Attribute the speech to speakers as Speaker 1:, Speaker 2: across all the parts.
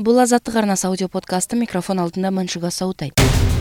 Speaker 1: Бұл Азаттық арнасы аудиоподкасты, микрофон алдында Маншуга Саутай.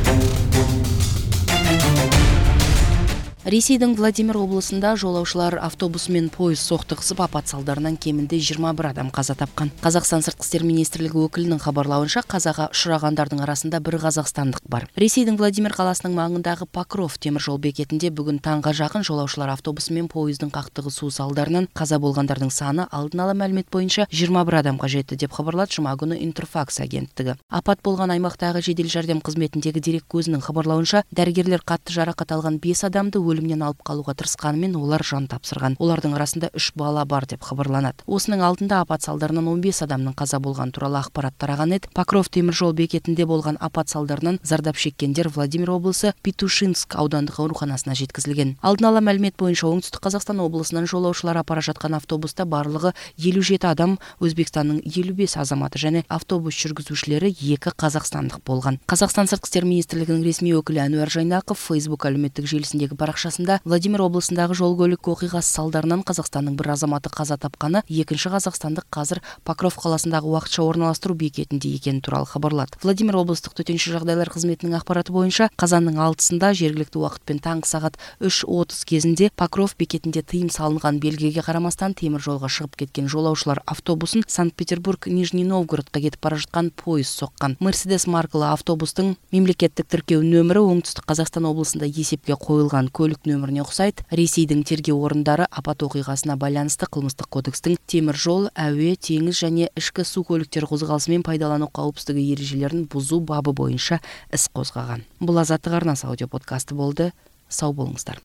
Speaker 1: Ресейдің Владимир облысында жолаушылар автобусы мен пойыз соқтығысып апат салдарынан кемінде 21 адам қаза тапқан. Қазақстан сыртқы істер министрлігі өкілінің хабарлауынша, қазаға ұшырағандардың арасында бір қазақстандық бар. Ресейдің Владимир қаласының маңындағы Покров теміржол бекетінде бүгін таңға жақын жолаушылар автобусы мен пойыздың қақтығысу салдарынан қаза болғандардың саны алдын ала мәлімет бойынша 21 адамға жетті деп хабарлады жұма күні Интерфакс агенттігі. Апат болған аймақтағы жедел жәрдем қызметіндегі дерек көзінің хабарлауынша, дәрігерлер қатты жарақат алған 5 адамды өлімнен алып қалуға тырысқанымен олар жан тапсырған. Олардың арасында 3 бала бар деп хабарланады. Осының алдында апат салдарынан 15 адамның қаза болған туралы ақпарат тараған еді. Покров теміржол бекетінде болған апат салдарынан зардап шеккендер Владимир облысы Петушинск аудандық ауруханасына жеткізілген. Алдын ала мәлімет бойынша Оңтүстік Қазақстан облысынан жолаушылар апара жатқан автобуста барлығы 57 адам, Өзбекстанның 55 азаматы және автобус жүргізушілері 2 қазақстандық болған. Қазақстан сыртқы істер министрлігінің ресми өкілі Әнуар Жайнақов Facebook әлеуметтік желісіндегі парақшасында Владимир облысындағы жол көлік оқиғасы салдарынан Қазақстанның бір азаматы қаза тапқаны, екінші қазақстандық қазір Покров қаласындағы уақытша орналастыру бекетінде екені туралы хабарлады. Владимир облыстық төтенше жағдайлар қызметінің ақпараты бойынша, қазанның 6-сында жергілікті уақытпен таңғы сағат 3:30 кезінде Покров бекетінде тыйым салынған белгіге қарамастан темір жолға шығып кеткен жолаушылар автобусын Санкт-Петербург Нижний Новгородқа кетіп бара жатқан пойыз соққан. Мерседес маркалы автобустың мемлекеттік тіркеу нөмірі Оңтүстік Қазақстан облысында есепке қойылған көлік нөміріне ұқсайды. Ресейдің тергеу орындары апат оқиғасына байланысты қылмыстық кодекстің темір жол, әуе, теңіз және ішкі су көліктер қозғалысымен пайдалану қауіпсіздігі ережелерін бұзу бабы бойынша іс қозғаған. Бұл Азаттық арнасы аудиоподкасты болды. Сау болыңыздар.